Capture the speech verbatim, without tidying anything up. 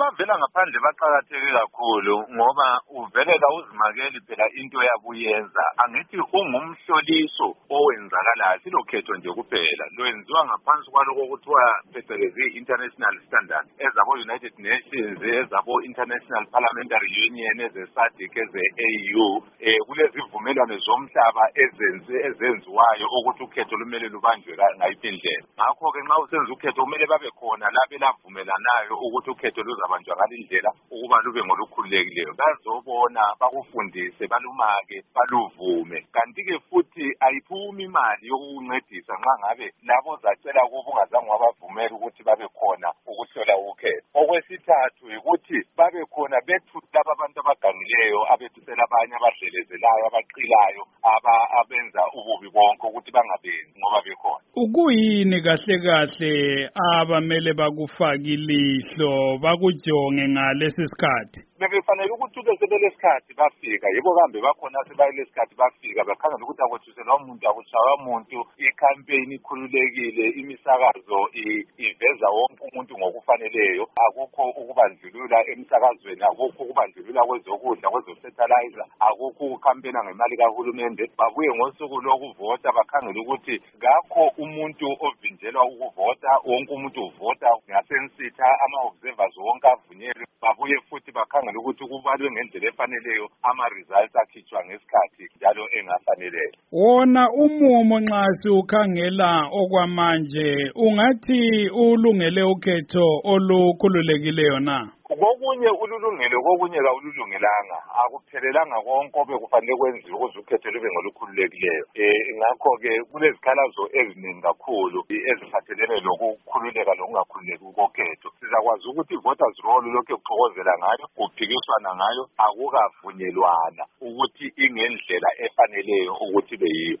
abavela ngaphandle baqakatheke kakhulu ngoba uvelela uzimakeli phela into yabuyenza angithi ungumhloliso owenzakalayo silokhetho nje kuphela lwenziwa ngaphansi kwaloko kuthiwa phecelezi international standard ezabo United Nations ezabo International Parliamentary Union eze-SADC eze-A U eh kulezivumelwano zomhlaba ezenze ezenziwayo ukuthi ukhetho lumele lubanjwe ngayiphi indlela ngakho ke nxa usenza ukhetho kumele babe khona lapho elavumelanayo ukuthi ukhetho luzabanjwa ngalindlela ukuba lube ngolukhululekileyo bazobona bakufundise balumake baluvume kanti ke futhi ayiphumi imali yokuncedisa nxa ngabe labo zacela ukuba ungazange wabavumela ukuthi babe khona ukuhlola ukhetho okwesithathu ukuthi babe khona bethu laba abantu abagangileyo abethusela abanye abadlelezelayo abaqilayo aba abenza ububi bonke ukuthi bangabenzi ngoba bekhona ukuyini kahle kahle abamele bakufaka ilihlo bakujonge ngalesi sikhathi bebefanele ukuthi ube sebelesikhathi bafika yibo kambe bakhona sebayelesikhathi bafika bakhangela ukuthi akwethuselwa umuntu akushaywa umuntu i-campaign ikhululekile imisakazo iveza wonke umuntu ngokufaneleyo akukho ukubandlulula emsakazweni akukho ukubandlulula kwezokudla kwezofertilizer akukho ukukhampena ngemali kahulumende babuye ngosuku lokuvota bakhangela ukuthi ngakho umuntu ovinjelwa ukuvota wonke umuntu uvota ngasensitha ama-observers wonke avunyelwe babuye futhi bakhangela ukuthi kubalwe ngendlela efaneleyo ama-results akhitshwa ngesikhathi njalo engafaneleyo wona umumo nxa siwukhangela okwamanje ungathi ulungele ukhetho olukhululekileyo na kokunye ululungile kokunye kawululungelanga akuphelelanga konke obekufanele kwenziwe ukuze ukhetho lube ngolukhululekileyo eh ngakho-ke kulezikhalazo eziningi kakhulu eziphathelene lokukhululeka lokungakhululeki kokhetho sizakwazi ukuthi i-voters roll lokhu kuxokozela ngayo kuphikiswana ngayo akukavunyelwana ukuthi ingendlela efaneleyo ukuthi ibe yiyo